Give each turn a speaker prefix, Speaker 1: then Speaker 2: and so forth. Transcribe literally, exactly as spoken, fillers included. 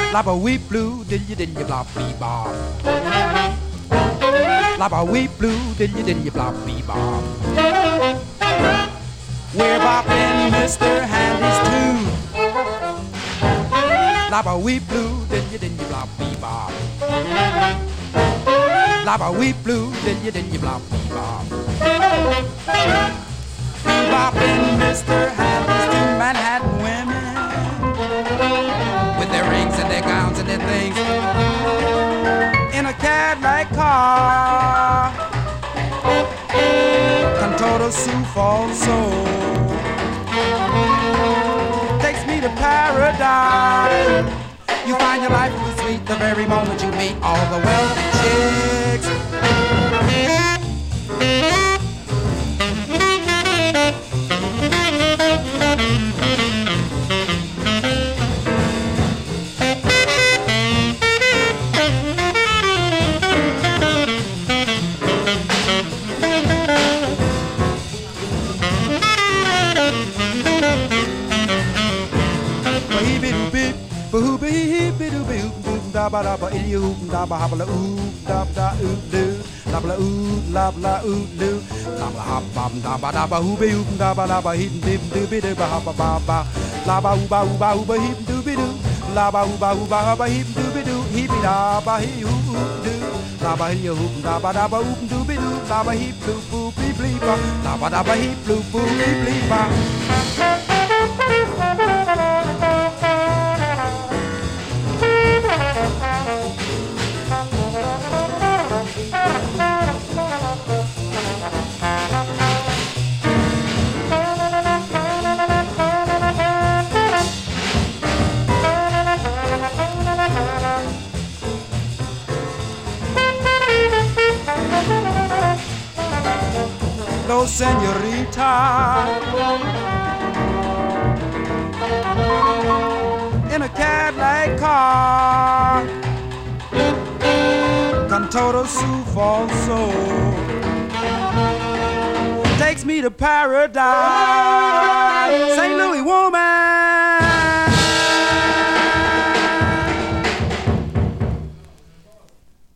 Speaker 1: Laba weep blue, did you did you blop bebop. Laba weep blue, did you did you blop bebop. We're bopping Mister Handy's tune. Laba weep blue, did you did you blop bebop. Laba weep blue, did you did you blop bebop. Bopping Mister Handy's tune, Manhattan women with their rings and their gowns and their things in a Cadillac car. Cantoto Sioux Falls soul takes me to paradise. You find your life was sweet the very moment you meet all the wealthy chicks. Da ba da ba ilu da ba habla oo da da oo do da ba oo la la oo do da ba hop bam da ba da ba hoo be oo da ba da ba hip dip do be do ba ba ba ba la ba oo ba oo ba oo ba hip do be do la ba oo ba oo ba ba hip do be do hip da ba hi oo do la ba hi oo da ba da ba oo do be do la ba hip do boo bli bli ba la ba da ba hip do boo bli bli ba. No, señorita, in a Cadillac car, Cantoto Sioux Falls soul takes me to paradise. Saint Louis woman